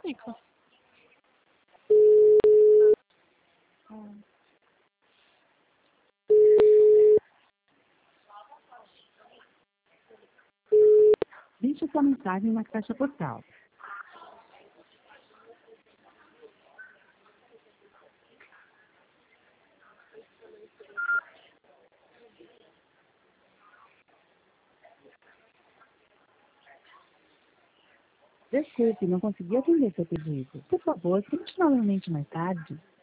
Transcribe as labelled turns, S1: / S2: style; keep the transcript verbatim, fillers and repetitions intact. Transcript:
S1: Nico.
S2: Deixe sua mensagem na caixa postal. Desculpe, não consegui atender seu pedido. Por favor, tente novamente mais tarde.